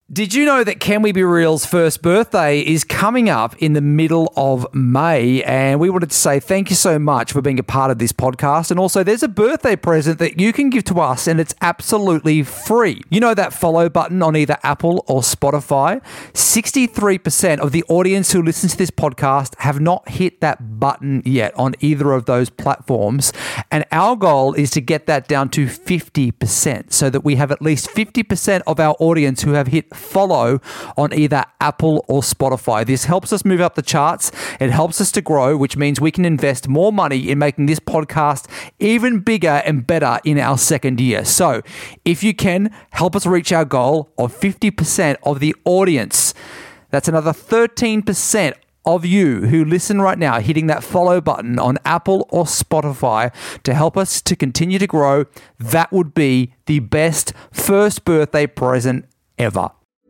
Did you know that Can We Be Real's first birthday is coming up in the middle of May? And we wanted to say thank you so much for being a part of this podcast. And also, there's a birthday present that you can give to us, and it's absolutely free. You know that follow button on either Apple or Spotify? 63% of the audience who listens to this podcast have not hit that button yet on either of those platforms. And our goal is to get that down to 50% so that we have at least 50% of our audience who have hit follow on either Apple or Spotify. This helps us move up the charts. It helps us to grow, which means we can invest more money in making this podcast even bigger and better in our second year. So if you can, help us reach our goal of 50% of the audience. That's another 13% of you who listen right now hitting that follow button on Apple or Spotify to help us to continue to grow. That would be the best first birthday present ever.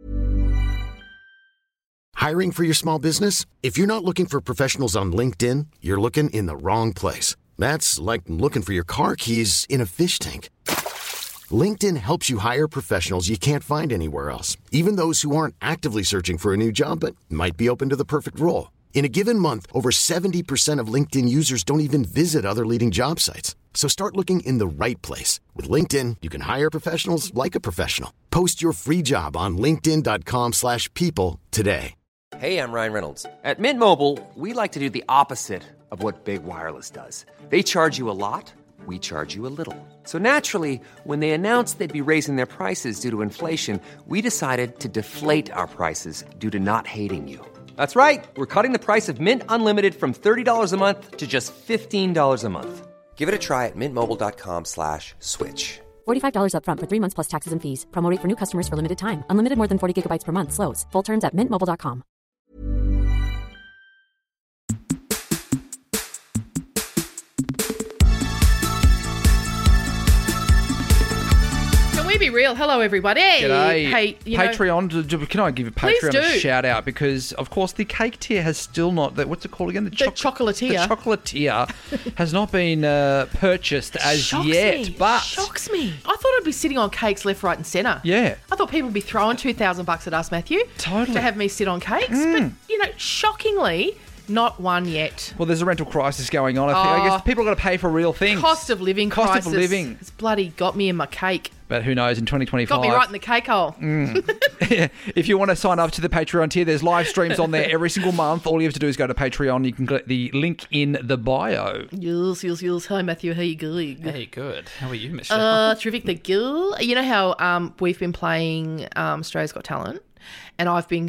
Hiring for your small business? If you're not looking for professionals on LinkedIn, you're looking in the wrong place. That's like looking for your car keys in a fish tank. LinkedIn helps you hire professionals you can't find anywhere else, even those who aren't actively searching for a new job but might be open to the perfect role. In a given month, over 70% of LinkedIn users don't even visit other leading job sites. So start looking in the right place. With LinkedIn, you can hire professionals like a professional. Post your free job on linkedin.com/people today. Hey, I'm Ryan Reynolds. At Mint Mobile, we like to do the opposite of what Big Wireless does. They charge you a lot, we charge you a little. So naturally, when they announced they'd be raising their prices due to inflation, we decided to deflate our prices due to not hating you. That's right. We're cutting the price of Mint Unlimited from $30 a month to just $15 a month. Give it a try at mintmobile.com/switch. $45 up front for 3 months plus taxes and fees. Promo rate for new customers for limited time. Unlimited more than 40 gigabytes per month. Slows full terms at mintmobile.com. Can we be real? Hello, everybody. G'day. Hey, Patreon, can I give a Please Patreon do. a shout out? Because, of course, the cake tier has still not, what's it called again? The chocolatier. The chocolatier has not been purchased as Shocks yet. me. But Shocks me. I thought I'd be sitting on cakes left, right and centre. yeah. I thought people would be throwing $2,000 at us, Matthew. Totally. To have me sit on cakes. But, shockingly, not one yet. Well, there's a rental crisis going on. I guess people are going to pay for real things. Cost of living Cost crisis. of living. It's bloody got me in my cake. But who knows, in 2025... Got me right in the cake hole. If you want to sign up to the Patreon tier, there's live streams on there every single month. All you have to do is go to Patreon. You can click the link in the bio. Yes. Hi, Matthew. How you going? Hey, good. How are you, Michelle? Terrific. The girl. You know how we've been playing Australia's Got Talent, and I've been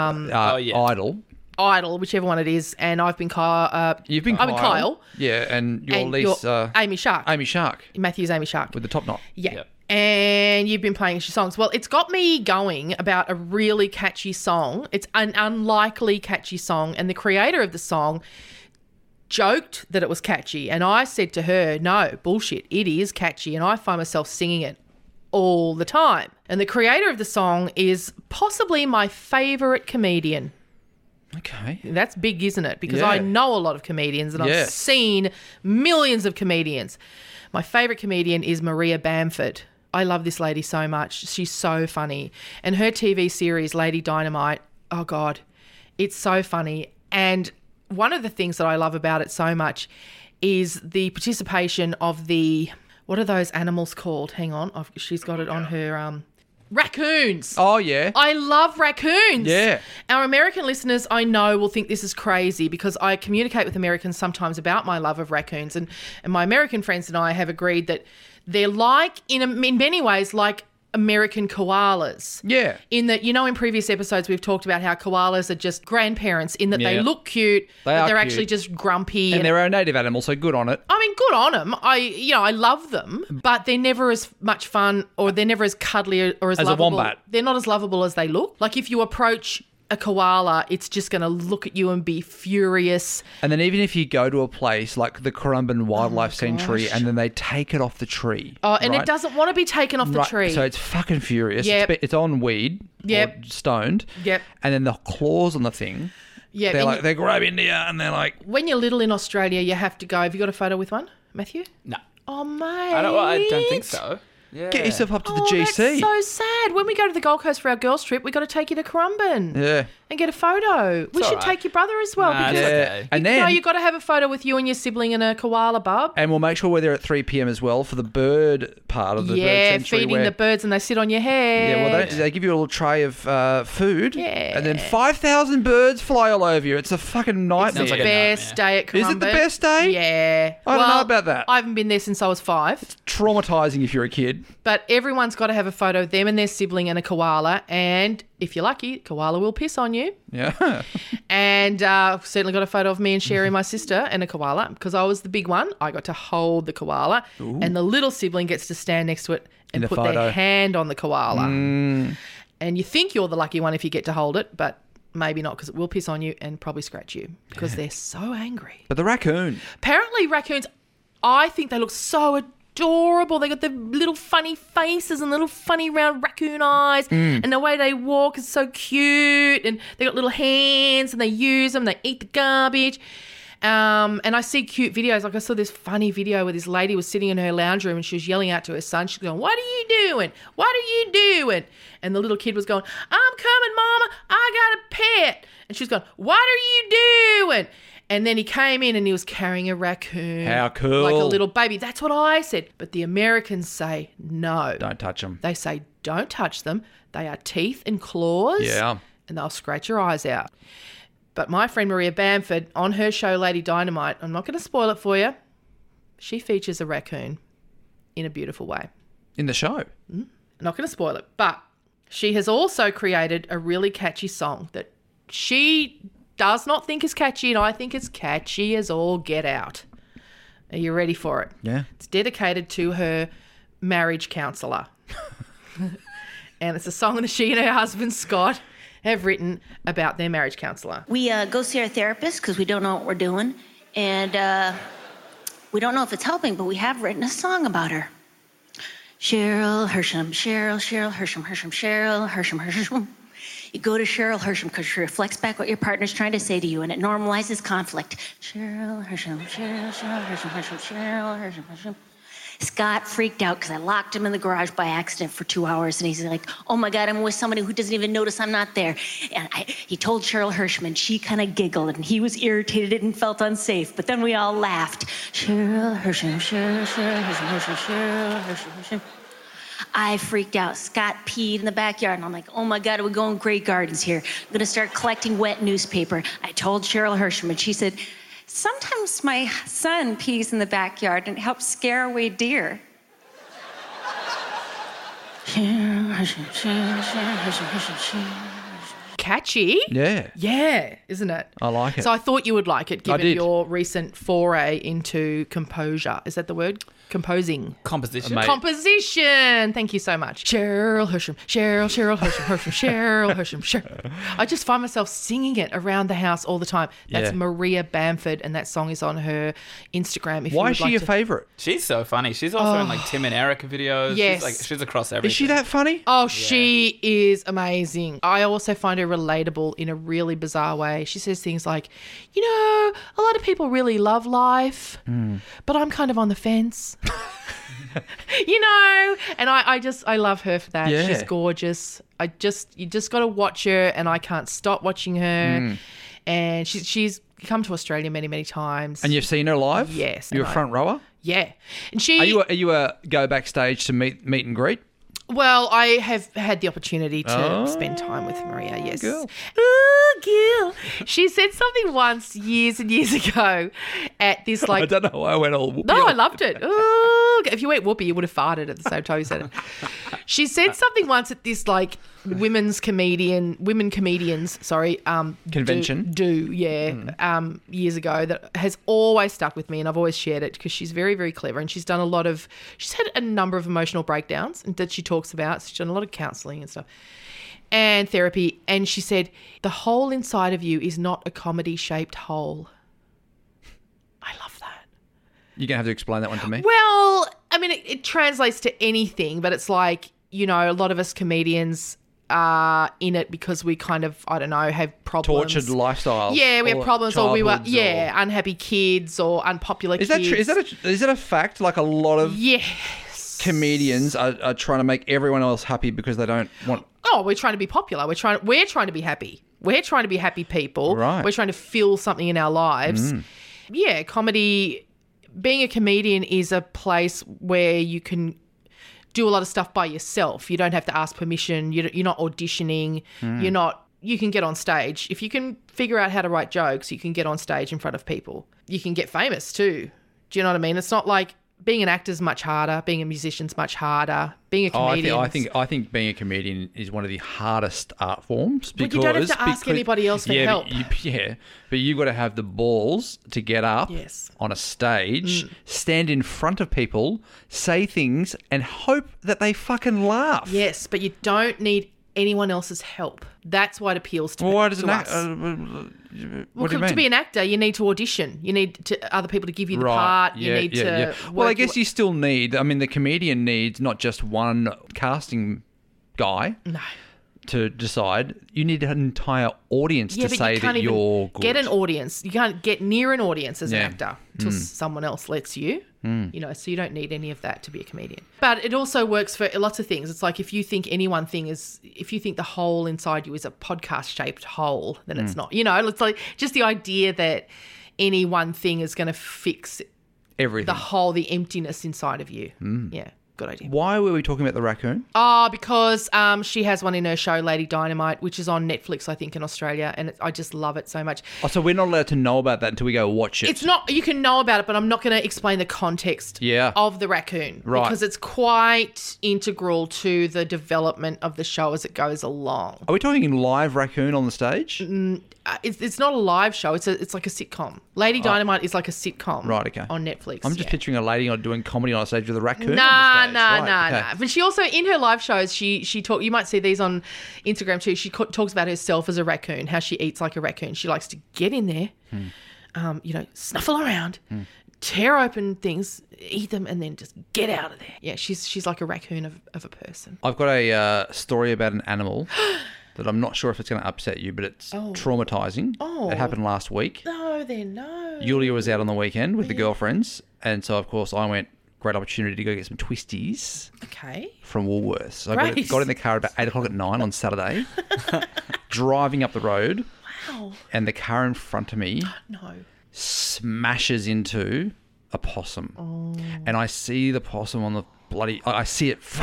Idol, whichever one it is, and I've been Kyle. You've been Kyle. Kyle. Yeah, and you're Lisa... Amy Shark. Amy Shark. Matthew's Amy Shark. With the top knot. Yeah. Yep. And you've been playing your songs. Well, it's got me going about a really catchy song. It's an unlikely catchy song, and the creator of the song joked that it was catchy, and I said to her, no, bullshit, it is catchy, and I find myself singing it all the time. And the creator of the song is possibly my favourite comedian. Okay. That's big, isn't it? Because Yeah. I know a lot of comedians and I've Yes. seen millions of comedians. My favourite comedian is Maria Bamford. I love this lady so much. She's so funny. And her TV series, Lady Dynamite, oh God, it's so funny. And one of the things that I love about it so much is the participation of what are those animals called? Hang on. She's got it on her... raccoons. Oh, yeah. I love raccoons. Yeah. Our American listeners, I know, will think this is crazy because I communicate with Americans sometimes about my love of raccoons. And my American friends and I have agreed that they're like, in many ways, like American koalas. Yeah. In that, in previous episodes we've talked about how koalas are just grandparents in that they Yeah. look cute, but are they're cute. actually just grumpy. And they're a native animal, so good on it. I mean, good on them. I love them, but they're never as much fun, or they're never as cuddly or as As a lovable. wombat. They're not as lovable as they look. Like if you approach a koala, it's just going to look at you and be furious. And then even if you go to a place like the Currumbin Wildlife Sanctuary and then they take it off the tree. Oh, and right? it doesn't want to be taken off the Right, tree. So it's fucking furious. Yep. It's on weed Yep. or stoned. Yep. And then the claws on the thing, yeah, they're and like, they grab into you and they're like... when you're little in Australia, you have to go. Have you got a photo with one, Matthew? No. Oh, mate. I don't think so. Get yourself up to the Oh, GC. that's so sad. When we go to the Gold Coast for our girls' trip, we got to take you to Currumbin. Yeah. And get a photo. We should all right. take your brother as well. Nah, because it's okay. And then, you got to have a photo with you and your sibling and a koala, bub. and we'll make sure we're there at 3 p.m. as well for the bird part of the bird sanctuary. Feeding where, the birds and they sit on your head. Yeah, well, they give you a little tray of food. Yeah. And then 5,000 birds fly all over you. It's a fucking nightmare. Sounds like a Best day at Currumbin. Is it the best day? Yeah. I don't know about that. I haven't been there since I was 5. Traumatizing if you're a kid. But everyone's got to have a photo of them and their sibling and a koala. And if you're lucky, koala will piss on you. Yeah. And certainly got a photo of me and Sherry, my sister, and a koala. Because I was the big one, I got to hold the koala. And the little sibling gets to stand next to it and In the put photo. their hand on the koala. And you think you're the lucky one if you get to hold it, but maybe not because it will piss on you and probably scratch you because they're so angry. But the raccoon. Apparently raccoons, I think they look so adorable. They got the little funny faces and little funny round raccoon eyes and the way they walk is so cute and they got little hands and they use them, they eat the garbage. And I see cute videos. Like I saw this funny video where this lady was sitting in her lounge room and she was yelling out to her son. She's going, "What are you doing? What are you doing?" And the little kid was going, "I'm coming, Mama. I got a pet." And she's going, "What are you doing?" And then he came in and he was carrying a raccoon. How cool. Like a little baby. That's what I said. But the Americans say no. Don't touch them. They say don't touch them. They are teeth and claws. Yeah. And they'll scratch your eyes out. But my friend Maria Bamford, on her show Lady Dynamite, I'm not going to spoil it for you, she features a raccoon in a beautiful way. In the show. I'm not going to spoil it. But she has also created a really catchy song that she does not think is catchy, and I think it's catchy as all get out. Are you ready for it? Yeah. It's dedicated to her marriage counsellor. And it's a song that she and her husband, Scott, have written about their marriage counsellor. We go see our therapist because we don't know what we're doing. And we don't know if it's helping, but we have written a song about her. Cheryl Hersham, Cheryl Hersham, Cheryl Hersham. You go to Cheryl Hersham because she reflects back what your partner's trying to say to you, and it normalizes conflict. Cheryl Hersham, Cheryl Hersham. Scott freaked out because I locked him in the garage by accident for 2 hours, and he's like, "Oh my God, I'm with somebody who doesn't even notice I'm not there." And he told Cheryl Hersham, and she kind of giggled, and he was irritated and felt unsafe. But then we all laughed. Cheryl Hersham, Cheryl Hersham. I freaked out. Scott peed in the backyard, and I'm like, "Oh my God, we're going Grey Gardens here. I'm gonna start collecting wet newspaper." I told Cheryl Hersham, and she said, "Sometimes my son pees in the backyard and it helps scare away deer." Catchy? Yeah. Yeah, isn't it? I like it. So I thought you would like it, given did. your recent foray into composure. Is that the word? Composing. Composition. Mate. Composition. Thank you so much. Cheryl Hersham, Cheryl Hersham, Cheryl Hersham, Cheryl. I just find myself singing it around the house all the time. That's Yeah. Maria Bamford, and that song is on her Instagram. If Why you is would she like your to- favourite? She's so funny. She's also in like Tim and Erica videos. Yes. She's across everything. Is she that funny? Oh, she is amazing. I also find her relatable in a really bizarre way. She says things like, "You know, a lot of people really love life, but I'm kind of on the fence." You know, and I love her for that. Yeah. She's gorgeous. You just got to watch her, and I can't stop watching her. And she's come to Australia many, many times. And you've seen her live? Yes, You're a and front rower? yeah, and she. Are you a go backstage to meet and greet? Well, I have had the opportunity to spend time with Maria, yes. girl. Oh, girl. She said something once years and years ago at this I like... don't know why I went all whoopee. No, I loved it. Ooh. If you ate whoopee, you would have farted at the same time you said it. She said something once at this like women comedians, Convention? years ago that has always stuck with me, and I've always shared it because she's very, very clever, and she's had a number of emotional breakdowns that she talks about. She's done a lot of counselling and stuff and therapy, and she said, "The hole inside of you is not a comedy-shaped hole." I love that. You're going to have to explain that one to me. Well, I mean, it translates to anything, but it's like, you know, a lot of us comedians are in it because we kind of, I don't know, have problems. Tortured lifestyles. Yeah, we have or problems, or we were, childhoods or- unhappy kids or unpopular Is kids. that true? Is that a fact? Like a lot of... Yes. comedians are trying to make everyone else happy because they don't want... Oh, we're trying to be popular. We're trying to be happy. We're trying to be happy people. Right. We're trying to fill something in our lives. Yeah, comedy, being a comedian is a place where you can do a lot of stuff by yourself. You don't have to ask permission. You're not auditioning. You can get on stage. If you can figure out how to write jokes, you can get on stage in front of people. You can get famous too. Do you know what I mean? It's not like being an actor's much harder, being a musician's much harder, being a comedian. I think being a comedian is one of the hardest art forms. But you don't have to ask anybody else for help. But you've got to have the balls to get up on a stage, stand in front of people, say things, and hope that they fucking laugh. Yes, but you don't need anyone else's help. That's what appeals to, why does to us. What do you mean? To be an actor, you need to audition. You need other people to give you the part. You need to work. Well, I guess you still need... I mean, the comedian needs not just one casting guy to decide. You need an entire audience to say that you're good. Get an audience. You can't get near an audience as an actor until someone else lets you. You know, so you don't need any of that to be a comedian. But it also works for lots of things. It's like if you think if you think the hole inside you is a podcast-shaped hole, then it's not. You know, it's like just the idea that any one thing is going to fix everything, the hole, the emptiness inside of you. Yeah. Good idea. Why were we talking about the raccoon? Because she has one in her show, Lady Dynamite, which is on Netflix, I think, in Australia, and I just love it so much. Oh, so we're not allowed to know about that until we go watch it? It's not. You can know about it, but I'm not going to explain the context of the raccoon. Right. Because it's quite integral to the development of the show as it goes along. Are we talking live raccoon on the stage? It's not a live show. It's like a sitcom. Lady Dynamite is like a sitcom. Right, okay. On Netflix. I'm just picturing a lady doing comedy on a stage with a raccoon on the stage. Nah. But she also, in her live shows, she talk. You might see these on Instagram too. She talks about herself as a raccoon, how she eats like a raccoon. She likes to get in there, snuffle around, tear open things, eat them, and then just get out of there. Yeah, she's like a raccoon of a person. I've got a story about an animal that I'm not sure if it's going to upset you, but it's traumatizing. It happened last week. No, then no. Yulia was out on the weekend with the girlfriends, and so, of course, I went, great opportunity to go get some twisties from Woolworths. So I got in the car about 8 o'clock at night on Saturday, driving up the road. Wow. And the car in front of me smashes into a possum. Oh. And I see the possum on the bloody... I see it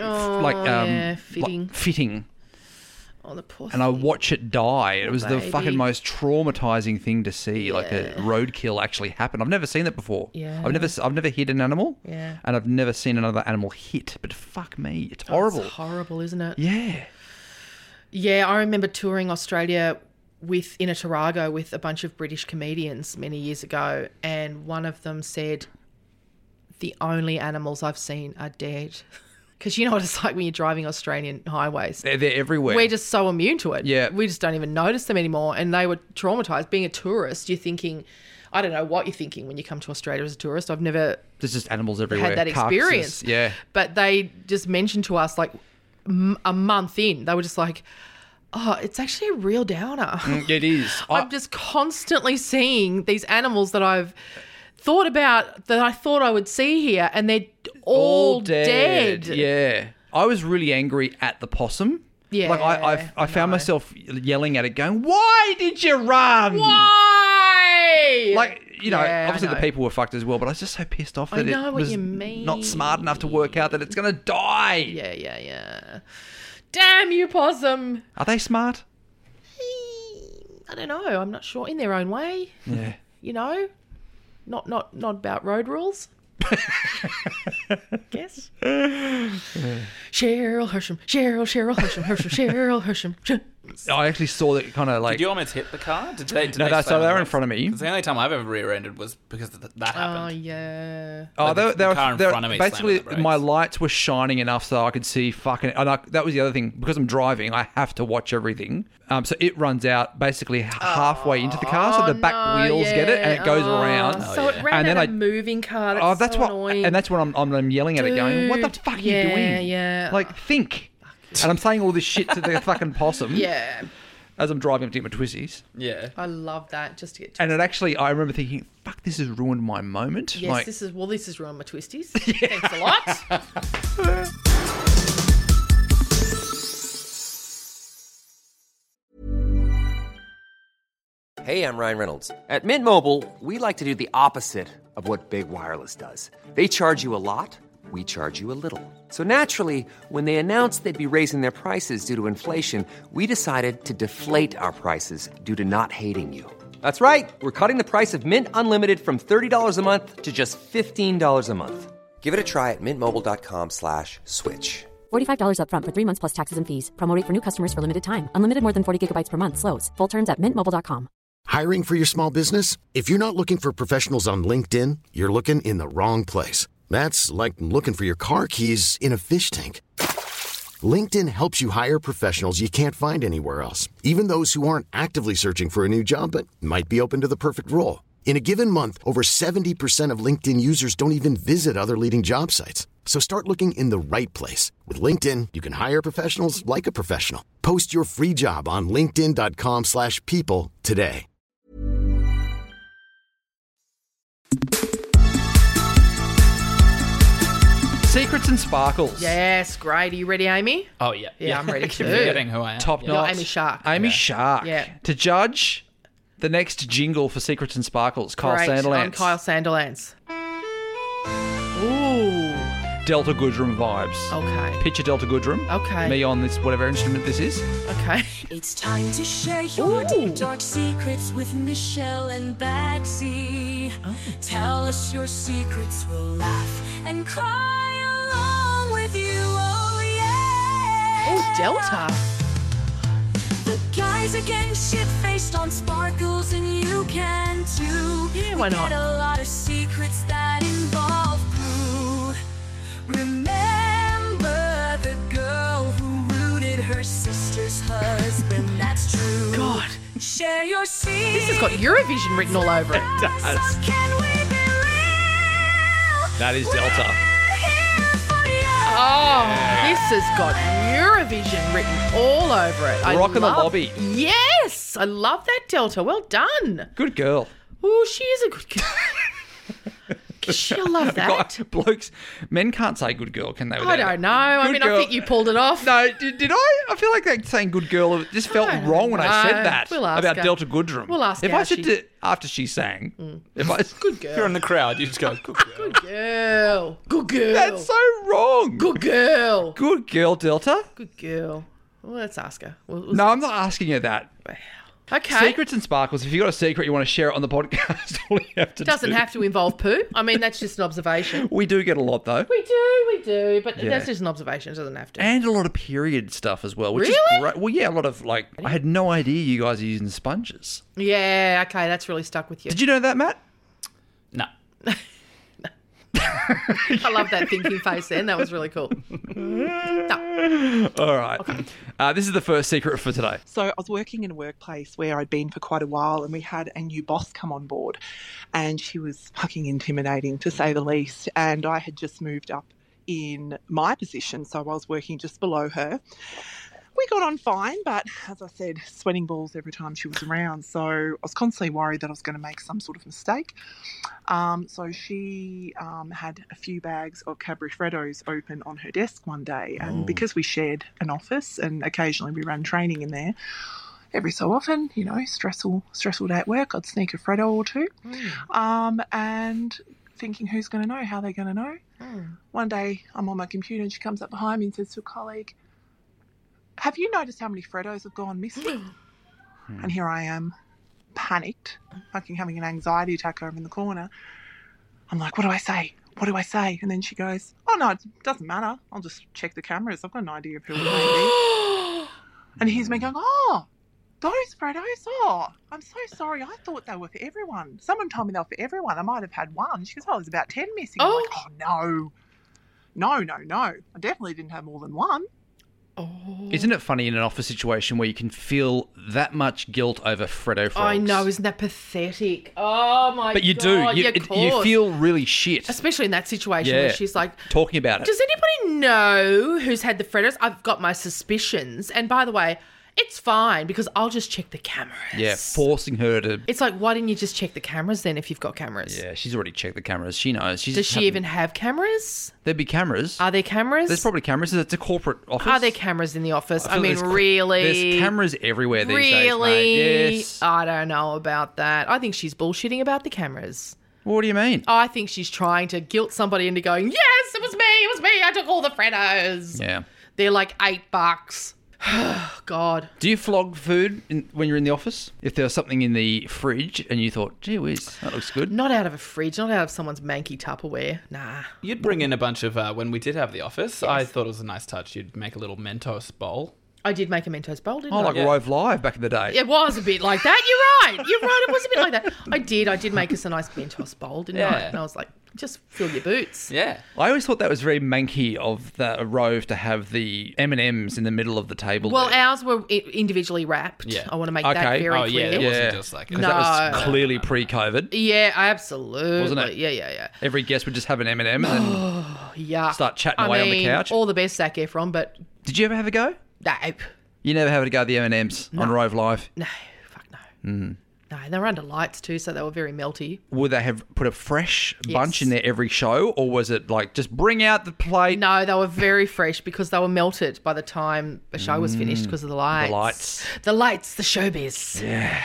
fitting. Oh, the poor and I watch it die. It was the fucking most traumatizing thing to see. Yeah. Like a roadkill actually happen. I've never seen that before. Yeah. I've never hit an animal. Yeah. And I've never seen another animal hit. But fuck me, it's horrible. It's horrible, isn't it? Yeah. Yeah, I remember touring Australia in a Tarago with a bunch of British comedians many years ago, and one of them said, "The only animals I've seen are dead." Because you know what it's like when you're driving Australian highways. They're everywhere. We're just so immune to it. Yeah. We just don't even notice them anymore. And they were traumatised. Being a tourist, you're thinking, I don't know what you're thinking when you come to Australia as a tourist. I've never... There's just animals everywhere. Had that experience. Yeah. But they just mentioned to us like a month in, they were just like, oh, it's actually a real downer. It is. I'm just constantly seeing these animals that I've thought about, that I thought I would see here, and they're all dead. Yeah. I was really angry at the possum. Yeah. Like I found myself yelling at it going, why did you run? Why? Like, you know, obviously the people were fucked as well, but I was just so pissed off that it was not smart enough to work out that it's going to die. Yeah. Damn you, possum. Are they smart? I don't know. I'm not sure. In their own way. Yeah. You know? Not about road rules. Guess. Cheryl Hersham. I actually saw that kind of like... Did you almost hit the car? Did they so they were in front of me. The only time I've ever rear-ended was because that happened. Oh, yeah. Oh, the car in front of me basically, slammed on the brakes. my lights were shining enough so I could see fucking... And that was the other thing. Because I'm driving, I have to watch everything. So it runs out basically halfway into the car, so the back wheels get it, and it goes around. So it ran out a moving car. That's so annoying. And that's when I'm yelling at it going, what the fuck are you doing? Yeah. Like, think. And I'm saying all this shit to the fucking possum. Yeah. as I'm driving up to get my twisties. Yeah. I love that. Just to get And it actually, I remember thinking, fuck, this has ruined my moment. Yes, this has ruined my twisties. Thanks a lot. Hey, I'm Ryan Reynolds. At Mint Mobile, we like to do the opposite of what Big Wireless does. They charge you a lot, we charge you a little. So naturally, when they announced they'd be raising their prices due to inflation, we decided to deflate our prices due to not hating you. That's right. We're cutting the price of Mint Unlimited from $30 a month to just $15 a month. Give it a try at mintmobile.com/switch. $45 up front for 3 months plus taxes and fees. Promo rate for new customers for limited time. Unlimited more than 40 gigabytes per month. Slows full terms at mintmobile.com. Hiring for your small business? If you're not looking for professionals on LinkedIn, you're looking in the wrong place. That's like looking for your car keys in a fish tank. LinkedIn helps you hire professionals you can't find anywhere else, even those who aren't actively searching for a new job but might be open to the perfect role. In a given month, over 70% of LinkedIn users don't even visit other leading job sites. So start looking in the right place. With LinkedIn, you can hire professionals like a professional. Post your free job on linkedin.com/people today. Secrets and Sparkles. Yes, great. Are you ready, Amy? Oh, yeah. Yeah, I'm ready I keep too. forgetting who I am. Top You're notch. Amy Shark. Amy Shark. Yeah. To judge the next jingle for Secrets and Sparkles, Kyle Great. Sandilands. I'm Kyle Sandilands. Ooh. Delta Goodrum vibes. Okay. Picture Delta Goodrum. Okay. Me on this, whatever instrument this is. Okay. It's time to share your Ooh. deep, dark secrets with Michelle and Bagsy. Oh. Tell us your secrets, we'll laugh and cry along with you, oh yeah. Oh, Delta. The guys are getting shit-faced on Sparkles and you can too. Yeah, why not? We get a lot of secrets that involve poo. Remember the girl who rooted her sister's husband, that's true. God. Share your secrets. This has got Eurovision written all over it. does. Can we be real? That is Delta. We're here for you. Oh, this has got Eurovision written all over it. Rockin' the lobby. Yes, I love that, Delta. Well done. Good girl. Oh, she is a good girl. She'll love that. God, blokes, men can't say good girl, can they? I don't know. I Good mean, girl. I think you pulled it off. No, did I? I feel like that saying good girl just felt I don't wrong when I know. said that We'll ask about her. Delta Goodrum. We'll ask if her I how said she- to, after she sang, if I Good If you're girl. in the crowd, you just go, good girl. Good girl. Good girl. that's so wrong. Good girl. Good girl, Delta. Good girl. Well, let's ask her. No, I'm not asking her that. Okay. Secrets and Sparkles. If you've got a secret you want to share it on the podcast, all you have to Doesn't do. have to involve poo. I mean, that's just an observation. We do get a lot though, We do, but Yeah. that's just an observation. It doesn't have to. and a lot of period stuff as well, which is Really? great. Well, yeah, a lot of like. I had no idea you guys are using sponges. Yeah, okay, that's really stuck with you. Did you know that, Matt? No. I love that thinking face then. That was really cool. No. All right. This is the first secret for today. So I was working in a workplace where I'd been for quite a while, and we had a new boss come on board, and she was fucking intimidating, to say the least. And I had just moved up in my position, so I was working just below her. We got on fine, but as I said, sweating balls every time she was around. So I was constantly worried that I was going to make some sort of mistake. So she had a few bags of Cadbury Freddos open on her desk one day. And because we shared an office and occasionally we ran training in there, every so often, you know, stressful day at work, I'd sneak a Freddo or two. And thinking, who's going to know? How are they going to know? One day I'm on my computer and she comes up behind me and says to a colleague, have you noticed how many Freddos have gone missing? And here I am, panicked, fucking having an anxiety attack over in the corner. I'm like, what do I say? What do I say? And then she goes, oh, no, it doesn't matter. I'll just check the cameras. I've got an idea of who it may be. And here's me going, oh, those Freddos? Oh, I'm so sorry. I thought they were for everyone. Someone told me they were for everyone. I might have had one. She goes, oh, there's about 10 missing. I'm like, oh, no. I definitely didn't have more than one. Isn't it funny in an office situation where you can feel that much guilt over Freddo frogs? I know, isn't that pathetic? Oh my god. But you do. Yeah, of You course. feel really shit Especially in that situation Yeah. where she's like, talking about it. does anybody know who's had the Freddos? I've got my suspicions. And by the way, It's fine because I'll just check the cameras. Yeah, forcing her to... It's like, why didn't you just check the cameras then if you've got cameras? Yeah, she's already checked the cameras. She knows. Does she even have cameras? There'd be cameras. Are there cameras? There's probably cameras. It's a corporate office. Are there cameras in the office? I feel mean, there's really? There's cameras everywhere these days, Really? mate. Yes. I don't know about that. I think she's bullshitting about the cameras. What do you mean? I think she's trying to guilt somebody into going, yes, it was me, I took all the Freddos. Yeah. They're like $8. God. Do you flog food when you're in the office? If there was something in the fridge and you thought, gee whiz, that looks good. Not out of a fridge, not out of someone's manky Tupperware. Nah. You'd bring in a bunch of, when we did have the office, I thought it was a nice touch. You'd make a little Mentos bowl. I did make a Mentos bowl, didn't Oh, I? like Rove Live back in the day. It was a bit like that. You're right. It was a bit like that. I did make us a nice Mentos bowl, didn't I? And I was like, just fill your boots. Yeah. I always thought that was very manky of the Rove to have the M&Ms in the middle of the table. Well, there. ours were individually wrapped. Yeah. I want to make that very Oh, clear. yeah. It wasn't just like... Because that was clearly pre-COVID. Yeah, absolutely. Wasn't it? Yeah. Every guest would just have an M&M and then Yeah. start chatting away on the couch. All the best, Zac Efron, but Did you ever have a go? no. You never have a go at the M&Ms on Rove Live? No, fuck no. No, they were under lights too, so they were very melty. Would they have put a fresh bunch in there every show, or was it like just bring out the plate? No, they were very fresh because they were melted by the time the show was finished because of the lights. The lights, the showbiz. Yeah.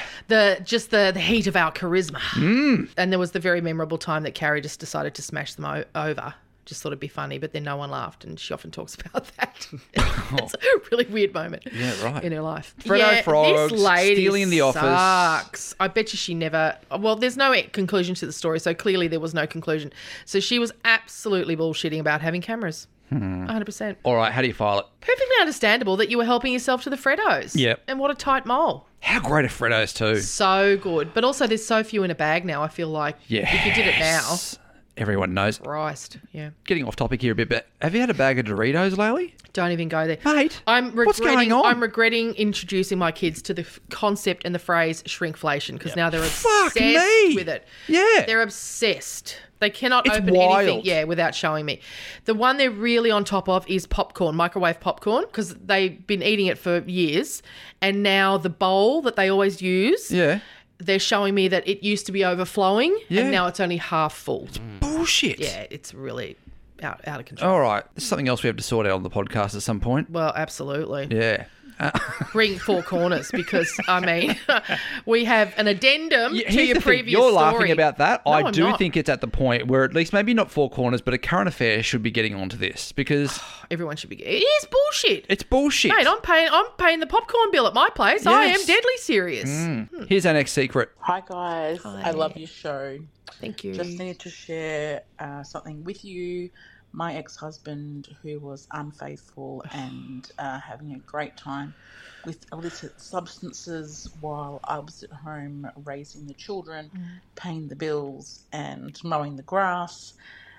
The heat of our charisma. And there was the very memorable time that Carrie just decided to smash them over. Just thought it'd be funny, but then no one laughed, and she often talks about that. It's a really weird moment in her life. Fredo Frogs, this lady stealing in the office. Sucks. I bet you she never... Well, there's no conclusion to the story, so clearly there was no conclusion. So she was absolutely bullshitting about having cameras. 100%. All right, how do you file it? Perfectly understandable that you were helping yourself to the Freddos. Yep. And what a tight mole. How great are Freddos too? So good. But also there's so few in a bag now, I feel like. Yes. If you did it now... Everyone knows. Christ, yeah. Getting off topic here a bit, but have you had a bag of Doritos lately? Don't even go there. Mate, what's going on? I'm regretting introducing my kids to the concept and the phrase shrinkflation because now they're obsessed with it. Yeah. They're obsessed. They cannot It's open wild. anything without showing me. The one they're really on top of is popcorn, microwave popcorn, because they've been eating it for years. And now the bowl that they always use... Yeah. They're showing me that it used to be overflowing Yeah. and now it's only half full. Bullshit. Yeah, it's really out of control. All right. There's something else we have to sort out on the podcast at some point. Well, absolutely. Yeah. Bring Four Corners because, I mean, we have an addendum to Here's your the thing. previous You're story. laughing about that. No, I I'm do not. think it's at the point where at least maybe not Four Corners, but a current affair should be getting onto this because Everyone should be... It is bullshit. it's bullshit. Mate, I'm paying the popcorn bill at my place. I am Yes. deadly serious. Here's our next secret. Hi guys, Hi. I love your show. Thank you. Just needed to share something with you. My ex-husband, who was unfaithful and having a great time with illicit substances while I was at home raising the children, paying the bills and mowing the grass.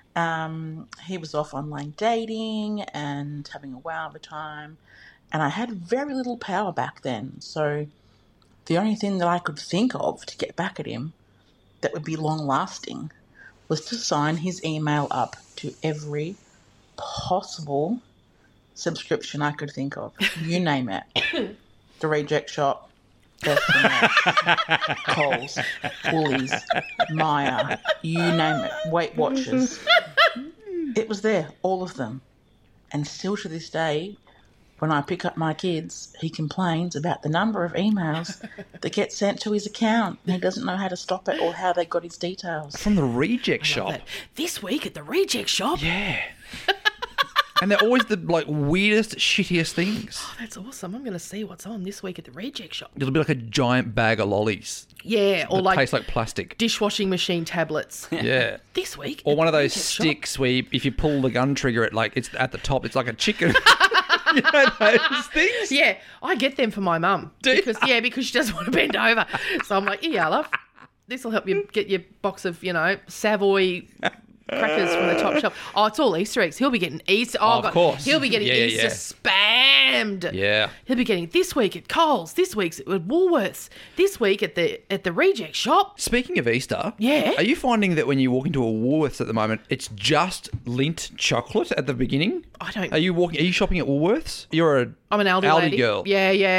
He was off online dating and having a wow of a time. And I had very little power back then. So the only thing that I could think of to get back at him that would be long-lasting was to sign his email up to every possible subscription I could think of. You name it. The Reject Shop, Best in That, Coles, Woolies, Myer, you name it. Weight Watchers. It was there, all of them. And still to this day, when I pick up my kids, he complains about the number of emails that get sent to his account. And he doesn't know how to stop it or how they got his details. From the Reject Love Shop. that. This week at the Reject Shop. Yeah. And they're always the weirdest, shittiest things. Oh, that's awesome. I'm going to see what's on this week at the Reject Shop. It'll be like a giant bag of lollies. Yeah, or That like tastes like plastic. dishwashing machine tablets. Yeah. This week. Or at one the of those Reject Shop. sticks where if you pull the gun trigger, it's at the top. It's like a chicken. You know those things? Yeah, I get them for my mum. Because she doesn't want to bend over. So I'm like, yeah, love. This will help you get your box of, Savoy crackers from the top shelf. Oh, it's all Easter eggs. He'll be getting Easter. Oh, Of God. course. He'll be getting Easter spammed. Yeah. He'll be getting this week at Coles, this week's at Woolworths, this week at the Reject Shop. Speaking of Easter, Yeah. are you finding that when you walk into a Woolworths at the moment, it's just Lindt chocolate at the beginning? I don't. Are you shopping at Woolworths? I'm an Aldi lady. girl. Yeah.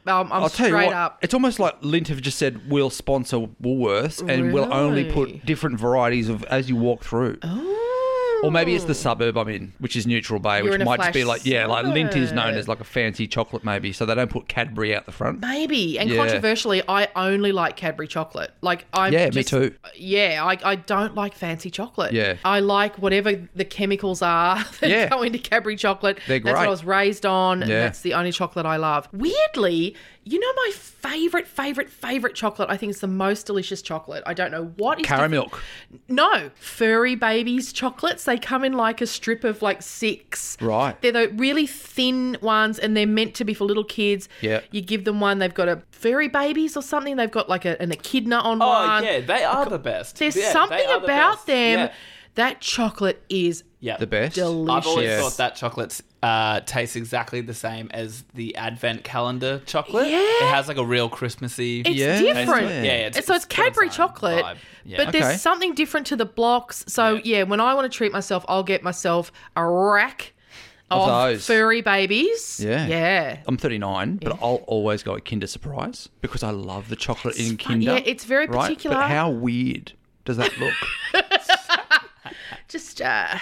I'm I'll tell straight you what, up. it's almost like Lindt have just said we'll sponsor Woolworths and we'll only Really? put different varieties of as you walk through. Oh. Or maybe it's the suburb I'm in, which is Neutral Bay, You're which in a might just be flash like Lindt is known suburb. as like a fancy chocolate maybe, so they don't put Cadbury out the front. Maybe. And Yeah. controversially, I only like Cadbury chocolate. Like, I'm Yeah, me just, too. Yeah, I don't like fancy chocolate. Yeah. I like whatever the chemicals are that Yeah. go into Cadbury chocolate. They're That's what great. I was raised on, and Yeah. that's the only chocolate I love. Weirdly, you know my favourite chocolate? I think it's the most delicious chocolate. I don't know what is Caramilk. No, Furry Babies chocolates. They come in like a strip of like 6. Right. They're the really thin ones, and they're meant to be for little kids. Yeah. You give them one. They've got a Furry Babies or something. They've got like an echidna on Oh, one. yeah, they are the best. There's Yeah, something they are the about best. them. Yeah. That chocolate is Yeah. The best. delicious. I've always Yeah. thought that chocolate tastes exactly the same as the Advent calendar chocolate. Yeah. It has like a real Christmassy It's Yeah. different. Yeah. Yeah, So it's got Cadbury its own chocolate, vibe. Yeah. but Okay. there's something different to the blocks. So yeah, when I want to treat myself, I'll get myself a rack Of of those. Furry Babies. Yeah. Yeah. I'm 39, but I'll always go at Kinder Surprise because I love the chocolate in fun. Kinder. Yeah, it's very right? particular. But how weird does that look? Just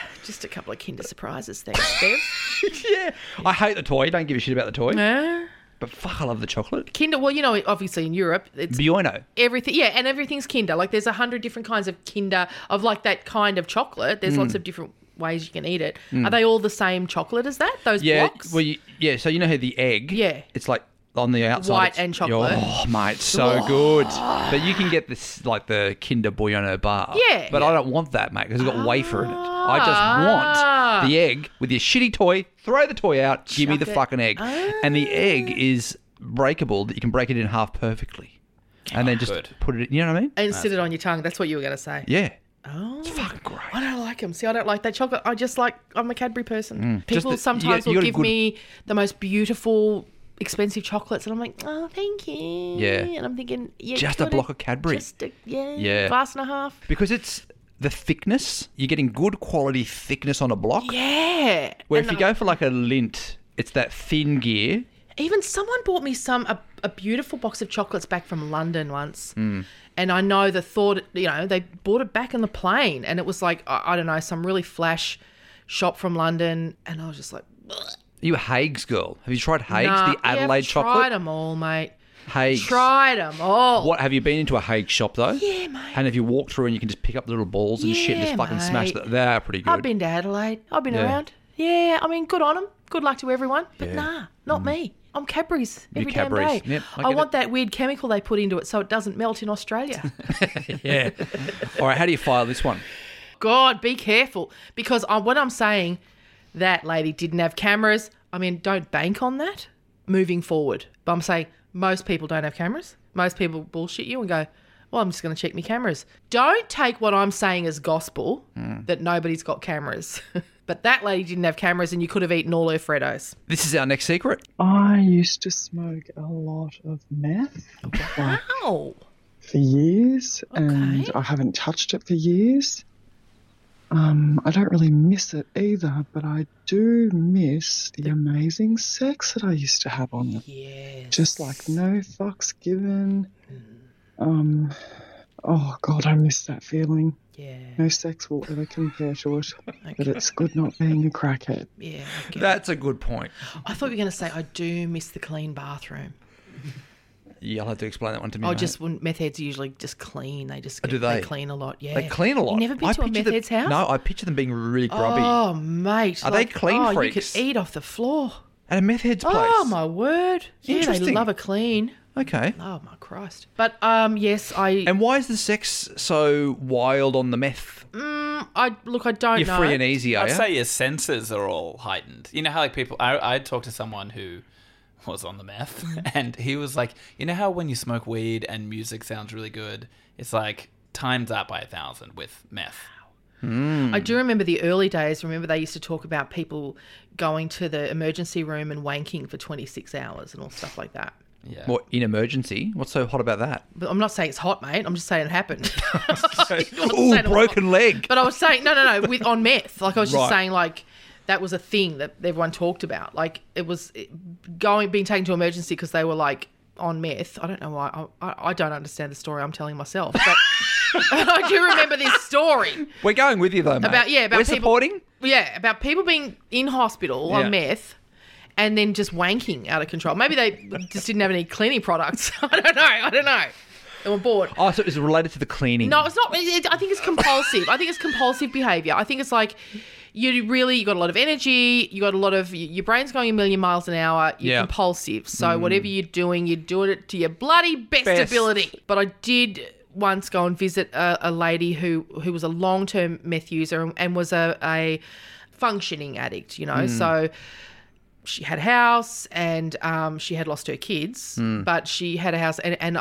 a couple of Kinder Surprises, thanks, Bev. Yeah. I hate the toy. Don't give a shit about the toy. Uh, But fuck, I love the chocolate. Kinder, well, you know, obviously in Europe, it's Buono. everything. Yeah, and everything's Kinder. Like there's 100 different kinds of Kinder, of like that kind of chocolate. There's lots of different ways you can eat it. Are they all the same chocolate as that? Those Yeah. blocks? Well, yeah. So you know how the egg? Yeah. It's like on the outside. White it's- and chocolate. Oh, mate, so good. But you can get this like the Kinder Buono bar. Yeah. But I don't want that, mate, because it's got wafer in it. I just want the egg with your shitty toy. Throw the toy out. Give me Chuck the it. fucking egg. And the egg is breakable. That you can break it in half perfectly, and then just good. put it. You know what I mean? And sit it on your tongue. That's what you were going to say. Yeah. Oh. It's fucking great. I don't like them. See, I don't like that chocolate. I'm a Cadbury person. Just People the- sometimes you will got a give good- me the most beautiful, expensive chocolates, and I'm like, oh, thank you. Yeah. And I'm thinking, yeah, Just a block of Cadbury. Yeah. glass and a half. Because it's the thickness. You're getting good quality thickness on a block. Yeah. Where And if you go for like a Lindt, it's that thin gear. even someone bought me a beautiful box of chocolates back from London once. Mm. And I know the thought, you know, they bought it back on the plane, and it was like, I don't know, some really flash shop from London. And I was just like, ugh. Are you a Hague's girl? Have you tried Hague's, Nah, the Adelaide yeah, chocolate? Tried them all, mate. Hague's. Tried them all. What, have you been into a Hague's shop though? Yeah, mate. And if you walk through and you can just pick up little balls and shit and just Yeah, fucking smash mate. that, they're pretty good. I've been to Adelaide. I've been Yeah. around. Yeah, I mean, good on them. Good luck to everyone. But Yeah. nah, not me. I'm Cadbury's You're every damn Cadbury's. day. Yep, I I get want it. that weird chemical they put into it so it doesn't melt in Australia. Yeah. All right, how do you file this one? God, be careful. Because when I'm saying that lady didn't have cameras, I mean, don't bank on that moving forward. But I'm saying most people don't have cameras. Most people bullshit you and go, well, I'm just going to check my cameras. Don't take what I'm saying as gospel that nobody's got cameras. But that lady didn't have cameras and you could have eaten all her Freddos. This is our next secret. I used to smoke a lot of meth Wow. for years, and I haven't touched it for years. I don't really miss it either, but I do miss the amazing sex that I used to have on it. Yes. Just like no fucks given. Oh God, I miss that feeling. Yeah. No sex will ever compare to it, but it's good not being a crackhead. Yeah. I get it. That's a good point. I thought you were going to say, I do miss the clean bathroom. You'll have to explain that one to me. Oh, mate. just when meth heads usually just clean. They just Do they? clean a lot. Yeah, They clean a lot. You never been I to a picture meth them- head's house? No, I picture them being really grubby. Oh, mate. Are they clean You freaks? could eat off the floor. At a meth head's place. Oh, my word. Yeah, they Interesting. love a clean. Okay. Oh, my Christ. But, yes, And why is the sex so wild on the meth? I don't You're know. free and easy, are I'd you? say your senses are all heightened. You know how like people, I talked to someone who was on the meth and he was like, you know how when you smoke weed and music sounds really good, it's like times that by 1,000 with meth. I do remember the early days. Remember they used to talk about people going to the emergency room and wanking for 26 hours and all stuff like that. Yeah. What, in emergency? What's so hot about that? But I'm not saying it's hot, mate. I'm just saying it happened. I'm not Ooh, saying it was broken leg. But I was saying, no, on meth. Like I was just Right. saying, like that was a thing that everyone talked about. Like it was being taken to emergency because they were like on meth. I don't know why. I don't understand the story I'm telling myself. But I do remember this story. We're going with you though, mate. About We're people, supporting? Yeah, about people being in hospital on meth and then just wanking out of control. Maybe they just didn't have any cleaning products. I don't know. They were bored. Oh, so it was related to the cleaning. No, it's not. I think it's compulsive. I think it's compulsive behaviour. I think it's like you got a lot of energy, you got a lot of, your brain's going a million miles an hour, you're compulsive. So whatever you're doing it to your bloody best ability. But I did once go and visit a lady who was a long-term meth user and was a functioning addict, you know. So she had a house and she had lost her kids, but she had a house and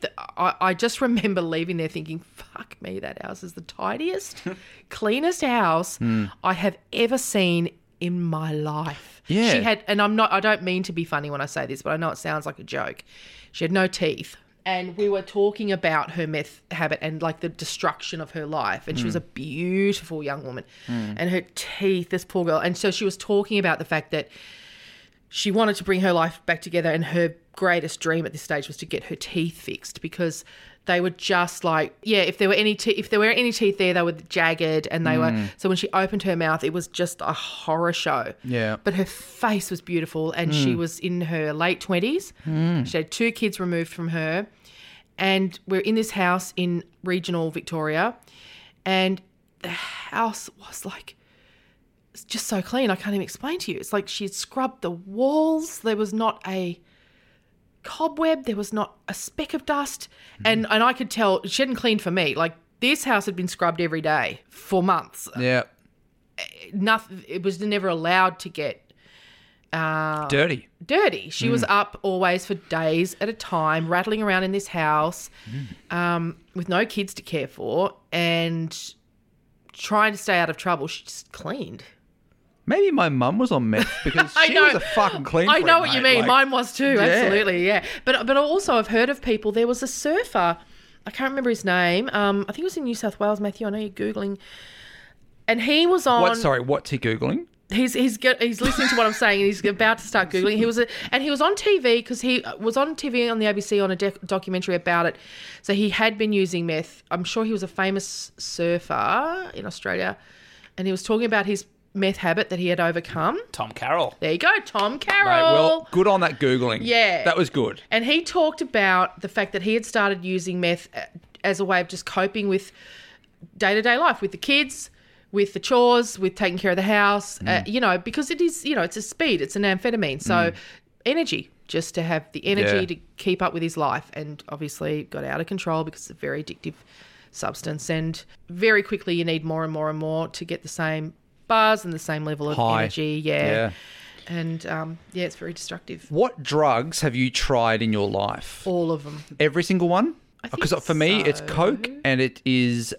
I just remember leaving there thinking, fuck me, that house is the tidiest, cleanest house I have ever seen in my life. Yeah. She had, and I don't mean to be funny when I say this, but I know it sounds like a joke. She had no teeth. And we were talking about her meth habit and like the destruction of her life. And she was a beautiful young woman. And her teeth, this poor girl. And so she was talking about the fact that she wanted to bring her life back together, and her greatest dream at this stage was to get her teeth fixed because they were just like, if there were any teeth there, they were jagged, and they were, so when she opened her mouth, it was just a horror show. Yeah. But her face was beautiful, and she was in her late 20s. She had 2 kids removed from her, and we're in this house in regional Victoria, and the house was like, it's just so clean. I can't even explain to you. It's like she had scrubbed the walls. There was not a cobweb. There was not a speck of dust. And I could tell she hadn't cleaned for me. Like, this house had been scrubbed every day for months. Yeah. Nothing. It was never allowed to get dirty. She was up always for days at a time, rattling around in this house with no kids to care for and trying to stay out of trouble. She just cleaned. Maybe my mum was on meth because she was a fucking clean freak, know what you mean. Like, mine was too, absolutely, yeah. But also I've heard of people, there was a surfer, I can't remember his name, I think it was in New South Wales, Matthew, I know you're Googling, and he was on... what's he Googling? He's listening to what I'm saying and he's about to start Googling. He was on TV because he was on TV on the ABC on a documentary about it. So he had been using meth. I'm sure he was a famous surfer in Australia, and he was talking about his meth habit that he had overcome. Tom Carroll. There you go, Tom Carroll. Right, well, good on that Googling. Yeah. That was good. And he talked about the fact that he had started using meth as a way of just coping with day-to-day life, with the kids, with the chores, with taking care of the house, because it is, it's a speed, it's an amphetamine. So energy, just to have the energy to keep up with his life, and obviously got out of control because it's a very addictive substance, and very quickly you need more and more and more to get the same buzz and the same level of energy. Yeah. And it's very destructive. What drugs have you tried in your life? All of them. Every single one? Because for me, it's Coke and it is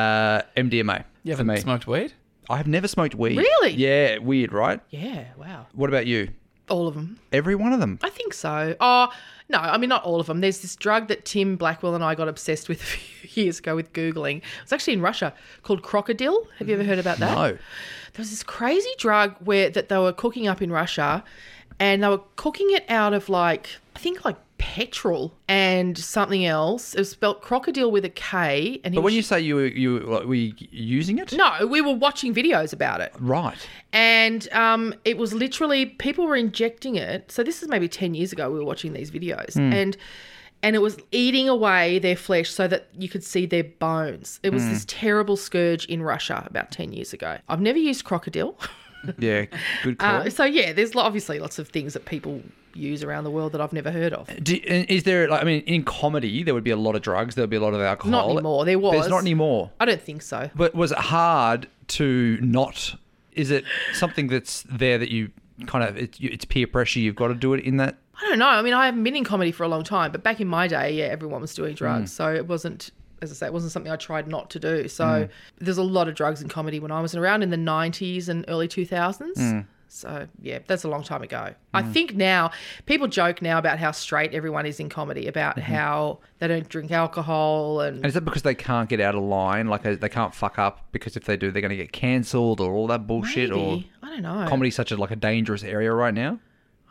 MDMA. You haven't smoked weed? I have never smoked weed. Really? Yeah, weird, right? Yeah, wow. What about you? All of them. Every one of them? I think so. Oh, no, I mean, not all of them. There's this drug that Tim Blackwell and I got obsessed with a few years ago with Googling. It's actually in Russia called Crocodile. Have you ever heard about that? No. There was this crazy drug that they were cooking up in Russia, and they were cooking it out of I think petrol and something else. It was spelled crocodile with a K. And but when you say you were using it? No, we were watching videos about it. Right. And it was literally, people were injecting it. So this is maybe 10 years ago we were watching these videos. And it was eating away their flesh so that you could see their bones. It was this terrible scourge in Russia about 10 years ago. I've never used crocodile. Yeah, good call. So yeah, there's obviously lots of things that people use around the world that I've never heard of. Is there, in comedy, there would be a lot of drugs, there would be a lot of alcohol. Not anymore. There was. There's not anymore. I don't think so. But was it hard to not, is it something that's there that you kind of, it's peer pressure, you've got to do it in that? I don't know. I mean, I haven't been in comedy for a long time, but back in my day, everyone was doing drugs. So it wasn't, as I say, it wasn't something I tried not to do. So there's a lot of drugs in comedy when I was around in the 90s and early 2000s. So, yeah, that's a long time ago. I think now, people joke now about how straight everyone is in comedy, about how they don't drink alcohol. And is that because they can't get out of line? They can't fuck up because if they do, they're going to get cancelled or all that bullshit? Maybe. Or I don't know. Comedy's such a dangerous area right now?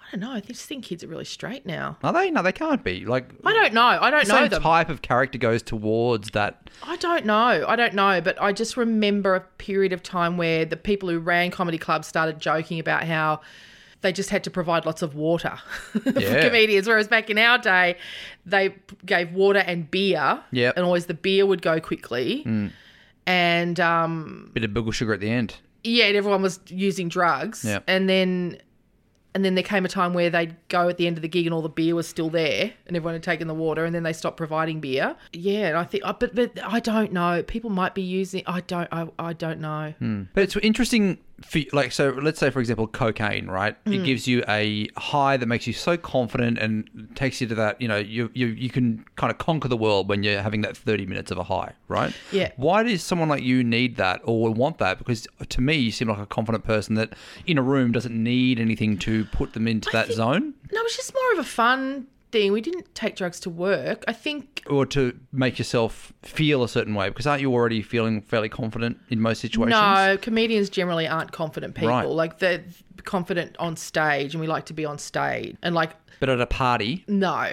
I don't know. I just think kids are really straight now. Are they? No, they can't be. Like, I don't know. I don't know same them. type of character goes towards that. I don't know. But I just remember a period of time where the people who ran comedy clubs started joking about how they just had to provide lots of water for comedians, whereas back in our day, they gave water and beer, and always the beer would go quickly, and bit of boogle sugar at the end. Yeah, and everyone was using drugs, and then there came a time where they'd go at the end of the gig and all the beer was still there and everyone had taken the water, and then they stopped providing beer. Yeah, and I think, but I don't know. People might be using. I don't know. But it's interesting. So let's say, for example, cocaine, right? It gives you a high that makes you so confident and takes you to that, you can kind of conquer the world when you're having that 30 minutes of a high, right? Yeah. Why does someone like you need that or want that? Because to me, you seem like a confident person that in a room doesn't need anything to put them into that zone. No, it's just more of a fun thing. We didn't take drugs to work. I think... Or to make yourself feel a certain way, because aren't you already feeling fairly confident in most situations? No, comedians generally aren't confident people. Right. Like, they're confident on stage, and we like to be on stage. And like... But at a party? No.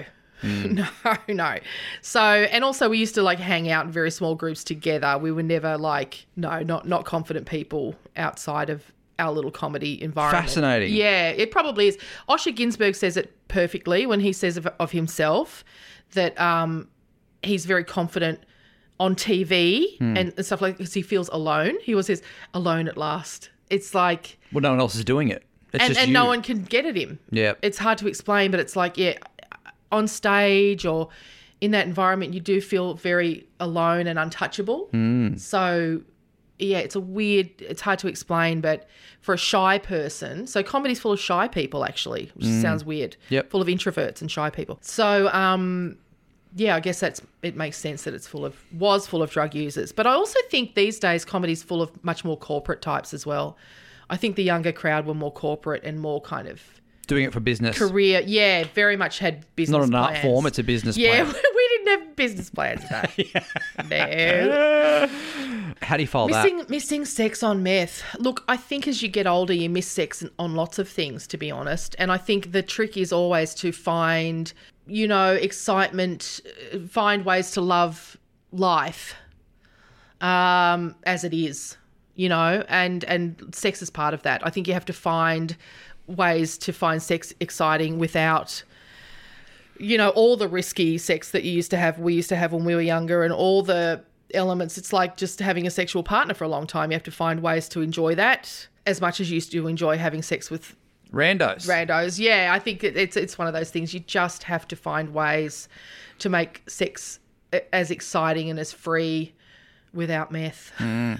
No. So, and also we used to like hang out in very small groups together. We were never like, not confident people outside of our little comedy environment. Fascinating. Yeah, it probably is. Osher Ginsberg says it perfectly when he says of himself that he's very confident on TV and stuff like that because he feels alone. He always says, alone at last. It's like... Well, no one else is doing it. It's just and you. no one can get at him. Yeah. It's hard to explain, but it's like, on stage or in that environment, you do feel very alone and untouchable. So... Yeah, it's hard to explain, but for a shy person, so comedy's full of shy people actually, which sounds weird. Yep. Full of introverts and shy people. So, I guess it makes sense that was full of drug users. But I also think these days comedy's full of much more corporate types as well. I think the younger crowd were more corporate and more kind of... Doing it for business. Career, very much had business plans. Not an art form, it's a business plan. Yeah, we didn't have business plans, no. How do you file that? Missing sex on meth. Look, I think as you get older, you miss sex on lots of things, to be honest. And I think the trick is always to find, excitement, find ways to love life as it is, and sex is part of that. I think you have to find ways to find sex exciting without... all the risky sex that we used to have when we were younger and all the elements. It's like just having a sexual partner for a long time. You have to find ways to enjoy that as much as you used to enjoy having sex with randos. Yeah, I think it's one of those things. You just have to find ways to make sex as exciting and as free without meth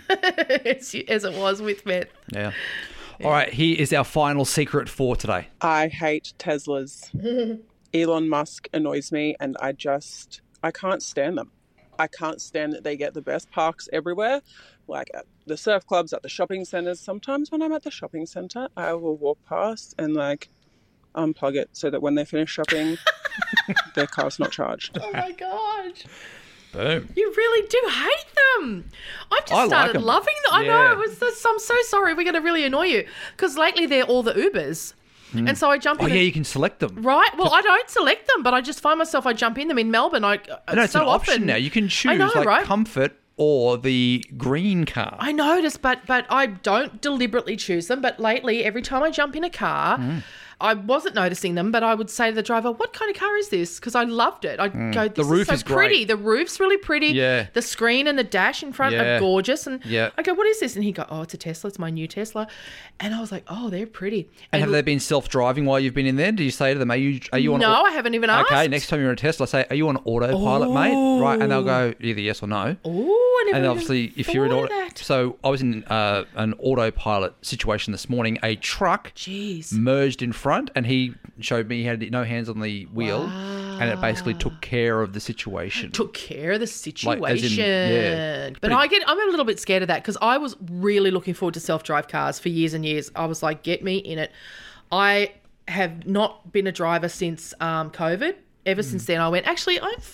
as it was with meth. Yeah. All right, here is our final secret for today. I hate Teslas. Elon Musk annoys me and I can't stand them. I can't stand that they get the best parks everywhere, like at the surf clubs, at the shopping centres. Sometimes when I'm at the shopping centre, I will walk past and unplug it so that when they finish shopping, their car's not charged. Oh my gosh. Boom. You really do hate them. I've just started like loving them. I know. I'm so sorry. We're going to really annoy you because lately they're all the Ubers. And so I jump in. Oh, yeah, you can select them. Right. Well, I don't select them, but I just find myself, I jump in them in Melbourne. It's an option now. You can choose right? comfort or the green car. I noticed, but I don't deliberately choose them. But lately, every time I jump in a car, I wasn't noticing them, but I would say to the driver, what kind of car is this? Because I loved it. I'd go, this is so pretty. Great. The roof's really pretty. Yeah. The screen and the dash in front are gorgeous. And I go, what is this? And he'd go, oh, it's a Tesla. It's my new Tesla. And I was like, oh, they're pretty. And have they been self-driving while you've been in there? Do you say to them, are you on... No, I haven't even asked. Okay, next time you're in a Tesla, say, are you on autopilot, mate? Right, and they'll go either yes or no. Oh, and obviously, if you're in auto... So I was in an autopilot situation this morning. A truck merged in front and he showed me he had no hands on the wheel and it basically took care of the situation. Took care of the situation. Like, as in, But I'm a little bit scared of that because I was really looking forward to self-drive cars for years and years. I was like, get me in it. I have not been a driver since COVID. Ever since then, I went, actually, I'm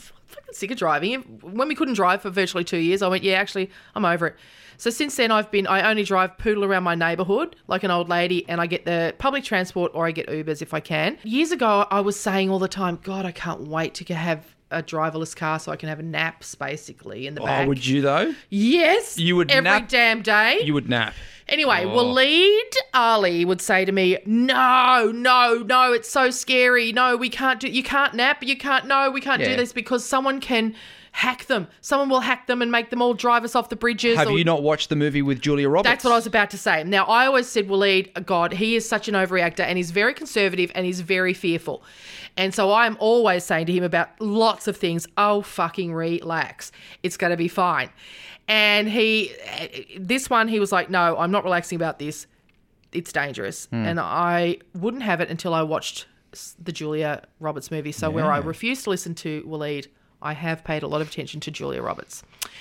fucking sick of driving. When we couldn't drive for virtually 2 years, I went, yeah, actually, I'm over it. So since then, I only drive poodle around my neighbourhood like an old lady, and I get the public transport or I get Ubers if I can. Years ago, I was saying all the time, God, I can't wait to have a driverless car so I can have naps basically in the back. Oh, would you though? Yes. You would every nap? damn day. You would nap. Anyway, Waleed Ali would say to me, no, it's so scary. No, we can't do, you can't nap. We can't do this because someone can hack them. Someone will hack them and make them all drive us off the bridges. Have you not watched the movie with Julia Roberts? That's what I was about to say. Now, I always said, Waleed, God, he is such an overreactor and he's very conservative and he's very fearful. And so I'm always saying to him about lots of things, oh, fucking relax. It's going to be fine. And he was like, no, I'm not relaxing about this. It's dangerous. And I wouldn't have it until I watched the Julia Roberts movie. So where I refused to listen to Waleed, I have paid a lot of attention to Julia Roberts.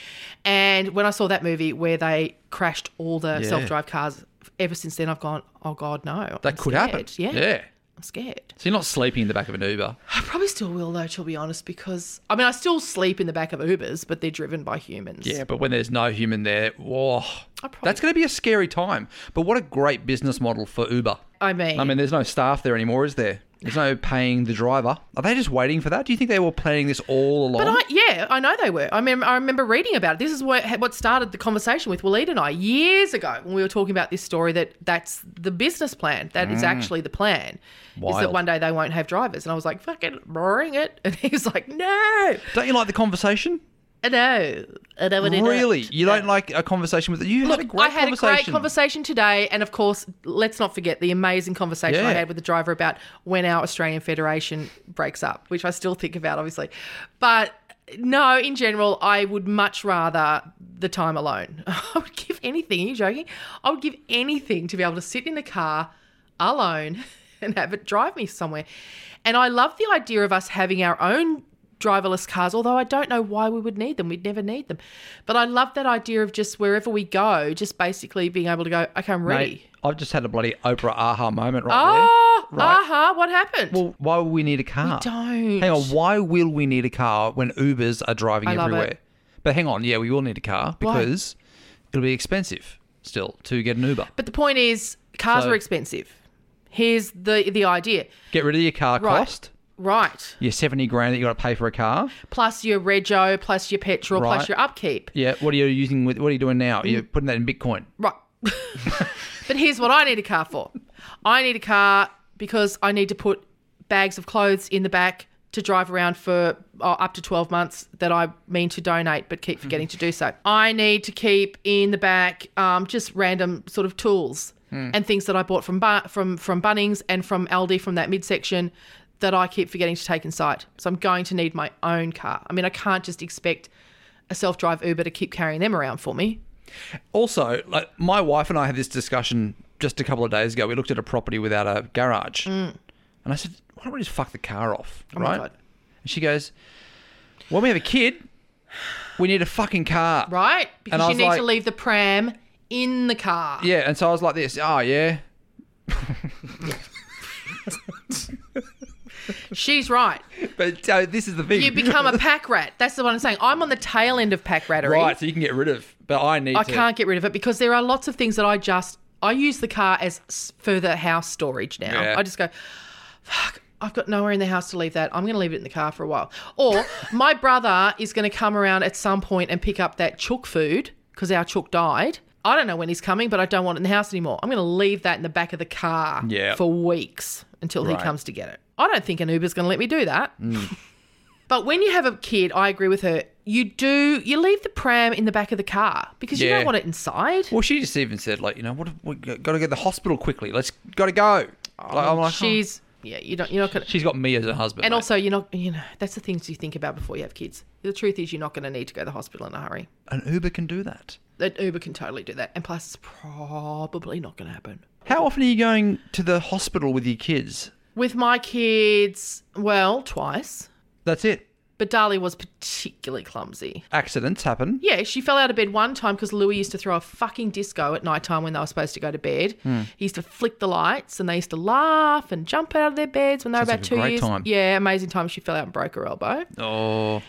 And when I saw that movie where they crashed all the self-drive cars, ever since then I've gone, oh, God, no. That could happen. Yeah. I'm scared. So you're not sleeping in the back of an Uber? I probably still will, though, to be honest, because, I mean, I still sleep in the back of Ubers, but they're driven by humans. Yeah, but when there's no human there, that's going to be a scary time. But what a great business model for Uber. I mean, there's no staff there anymore, is there? There's no paying the driver. Are they just waiting for that? Do you think they were planning this all along? But I know they were. I remember reading about it. This is what started the conversation with Waleed and I years ago when we were talking about this story, that's the business plan. That is actually the plan. Wild. Is that one day they won't have drivers. And I was like, fucking bring it. And he was like, no. Don't you like the conversation? No. Really? You don't like a conversation with you? Look, had a great I had conversation. a great conversation today, and of course, let's not forget the amazing conversation I had with the driver about when our Australian Federation breaks up, which I still think about, obviously. But no, in general, I would much rather the time alone. I would give anything. Are you joking? I would give anything to be able to sit in the car alone and have it drive me somewhere. And I love the idea of us having our own driverless cars, although I don't know why we would need them. We'd never need them. But I love that idea of just wherever we go, just basically being able to go, okay, I'm ready. Mate, I've just had a bloody Oprah aha moment right there. Right. Aha, what happened? Well, why will we need a car? We don't. Hang on, why will we need a car when Ubers are driving I love everywhere? it. But hang on, we will need a car because it'll be expensive still to get an Uber. But the point is, cars are expensive. Here's the idea. Get rid of your car cost. Right. Your 70 grand that you got to pay for a car. Plus your rego, plus your petrol, plus your upkeep. Yeah. What are you doing now? You're putting that in Bitcoin. Right. But here's what I need a car for. I need a car because I need to put bags of clothes in the back to drive around for up to 12 months that I mean to donate but keep forgetting to do so. I need to keep in the back just random sort of tools and things that I bought from Bunnings and from Aldi from that midsection that I keep forgetting to take inside. So I'm going to need my own car. I mean, I can't just expect a self-drive Uber to keep carrying them around for me. Also, like my wife and I had this discussion just a couple of days ago. We looked at a property without a garage. And I said, why don't we just fuck the car off, Oh right? my God. And she goes, when we have a kid, we need a fucking car. Right? Because I you was need like, to leave the pram in the car. Yeah, and so I was like this, oh, yeah. She's right. But this is the thing. You become a pack rat. That's the one I'm saying. I'm on the tail end of pack rattery. Right, so you can get rid of, but I can't get rid of it because there are lots of things that I use the car as further house storage now. Yeah. I just go, fuck, I've got nowhere in the house to leave that. I'm going to leave it in the car for a while. Or my brother is going to come around at some point and pick up that chook food because our chook died. I don't know when he's coming, but I don't want it in the house anymore. I'm going to leave that in the back of the car for weeks until he comes to get it. I don't think an Uber's going to let me do that. But when you have a kid, I agree with her, you leave the pram in the back of the car because you don't want it inside. Well, she just even said, like, we got to get to the hospital quickly. Got to go. I'm like, you're not going to. She's got me as a husband. And mate. also, you're not, that's the things you think about before you have kids. The truth is you're not going to need to go to the hospital in a hurry. An Uber can do that. An Uber can totally do that. And plus, it's probably not going to happen. How often are you going to the hospital with your kids? With my kids, well, twice. That's it. But Dali was particularly clumsy. Accidents happen. Yeah, she fell out of bed one time because Louis used to throw a fucking disco at night time when they were supposed to go to bed. He used to flick the lights and they used to laugh and jump out of their beds when they were about 2 years. Time. Yeah, amazing time. She fell out and broke her elbow. Oh. And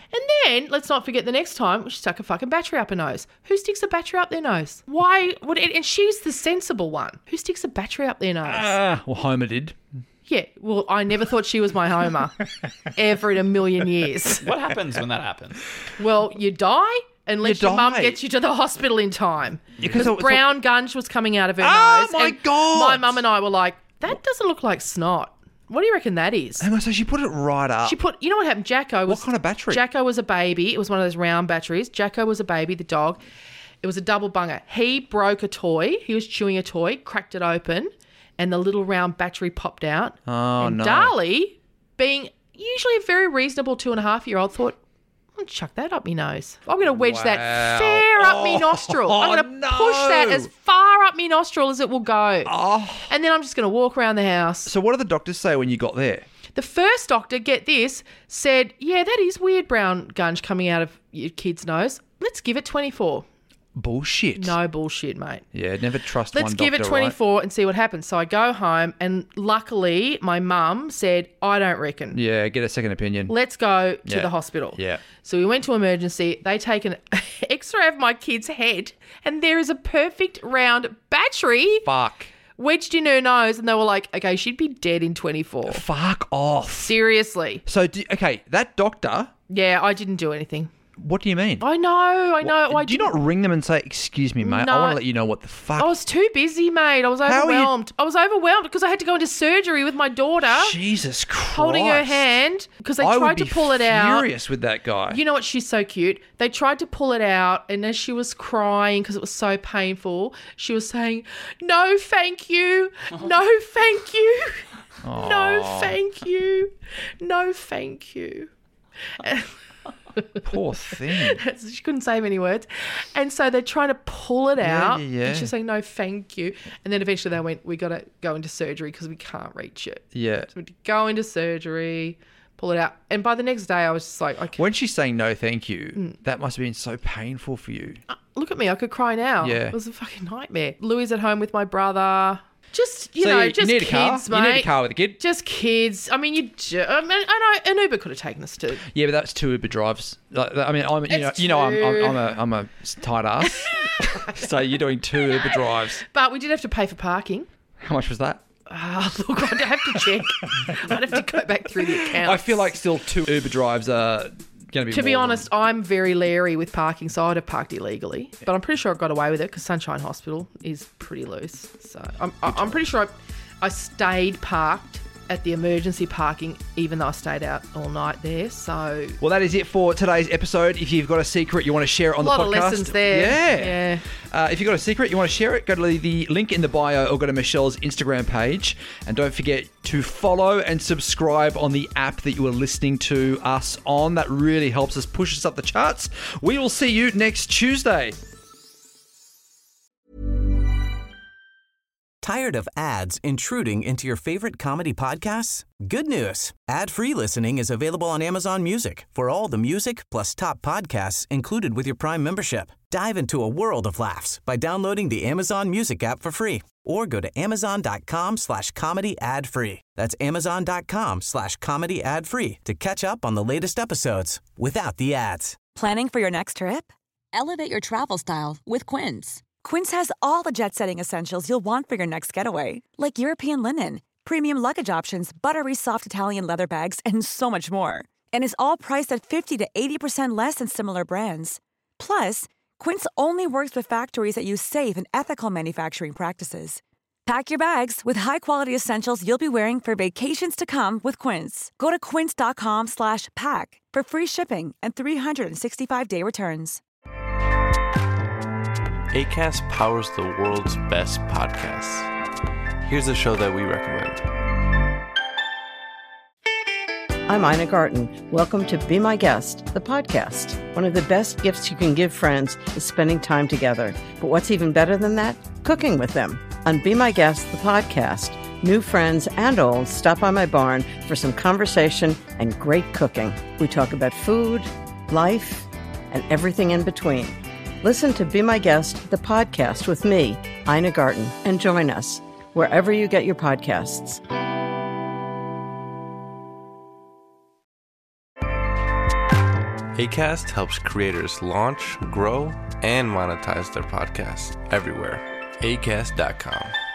then let's not forget the next time she stuck a fucking battery up her nose. Who sticks a battery up their nose? Why would it? And she's the sensible one. Who sticks a battery up their nose? Well, Homer did. Yeah, well, I never thought she was my Homer ever in a million years. What happens when that happens? Well, you die unless You your mum die. gets you to the hospital in time. Because Because brown gunge was coming out of her Oh, nose. my and God. My mum and I were like, that doesn't look like snot. What do you reckon that is? Hang on, so she put it right up. She put, you know what happened? Jacko was. What kind of battery? Jacko was a baby. It was one of those round batteries. Jacko was a baby, the dog. It was a double bunger. He broke a toy. He was chewing a toy, cracked it open, and the little round battery popped out. Oh, and no. Darlie, being usually a very reasonable 2.5-year-old, thought, I'm going to chuck that up my nose. I'm going to wedge that fair up my nostril. I'm going to push that as far up my nostril as it will go. And then I'm just going to walk around the house. So what did the doctors say when you got there? The first doctor, get this, said, yeah, that is weird brown gunge coming out of your kid's nose. Let's give it 24. Bullshit. No bullshit, mate. Yeah, never trust Let's one give doctor, it 24 and see what happens. So I go home and luckily my mum said, I don't reckon. Right? Yeah, get a second opinion. Let's go to Yeah. the hospital. Yeah. So we went to emergency. They take an X-ray of my kid's head and there is a perfect round battery Fuck. wedged in her nose. And they were like, okay, she'd be dead in 24. Fuck off. Seriously. So, okay, that doctor, Yeah, I didn't do anything. what do you mean? I know. I Do you not ring them and say, excuse me, mate, I No. want to let you know what the fuck? I was too busy, mate. I was How are you- overwhelmed. I was overwhelmed because I had to go into surgery with my daughter. Jesus Christ. Holding her hand because they I would tried to be pull it out. furious with that guy. You know what? She's so cute. They tried to pull it out, and as she was crying because it was so painful, she was saying, "No, thank you. No, thank you. No, thank you. No, thank you." Poor thing. She couldn't say many words. And so they're trying to pull it out. yeah. And she's saying, no, thank you. And then eventually they went, we got to go into surgery because we can't reach it. Yeah. So we had to go into surgery, pull it out. And by the next day, I was just like, okay, When she's saying no, thank you, that must have been so painful for you. look at me. I could cry now. Yeah. It was a fucking nightmare. Louis at home with my brother. Just, you So know, you just need a car? kids, You mate. need a car with a kid? Just kids. I mean, I know an Uber could have taken us to. Yeah, but that's 2 Uber drives. Like, I mean, It's I'm a tight ass. So you're doing 2 Uber drives. But we did have to pay for parking. How much was that? Look, I'd have to check. I'd have to go back through the accounts. I feel like still 2 Uber drives are going to be To be more than- honest, I'm very leery with parking, so I'd have parked illegally. But I'm pretty sure I got away with it because Sunshine Hospital is pretty loose. So I'm pretty sure I stayed parked at the emergency parking, even though I stayed out all night there. So Well, that is it for today's episode. If you've got a secret you want to share it on a lot the of podcast. lessons there. Yeah. If you've got a secret you want to share it, go to the link in the bio or go to Michelle's Instagram page. And don't forget to follow and subscribe on the app that you are listening to us on. That really helps us push us up the charts. We will see you next Tuesday. Tired of ads intruding into your favorite comedy podcasts? Good news. Ad-free listening is available on Amazon Music for all the music plus top podcasts included with your Prime membership. Dive into a world of laughs by downloading the Amazon Music app for free or go to amazon.com/comedy ad-free. That's amazon.com/comedy ad-free to catch up on the latest episodes without the ads. Planning for your next trip? Elevate your travel style with Quince. Quince has all the jet-setting essentials you'll want for your next getaway, like European linen, premium luggage options, buttery soft Italian leather bags, and so much more. And is all priced at 50 to 80% less than similar brands. Plus, Quince only works with factories that use safe and ethical manufacturing practices. Pack your bags with high-quality essentials you'll be wearing for vacations to come with Quince. Go to quince.com/pack for free shipping and 365-day returns. Acast powers the world's best podcasts. Here's a show that we recommend. I'm Ina Garten. Welcome to Be My Guest, the podcast. One of the best gifts you can give friends is spending time together. But what's even better than that? Cooking with them. On Be My Guest, the podcast, new friends and old stop by my barn for some conversation and great cooking. We talk about food, life, and everything in between. Listen to Be My Guest, the podcast with me, Ina Garten, and join us wherever you get your podcasts. Acast helps creators launch, grow, and monetize their podcasts everywhere. Acast.com.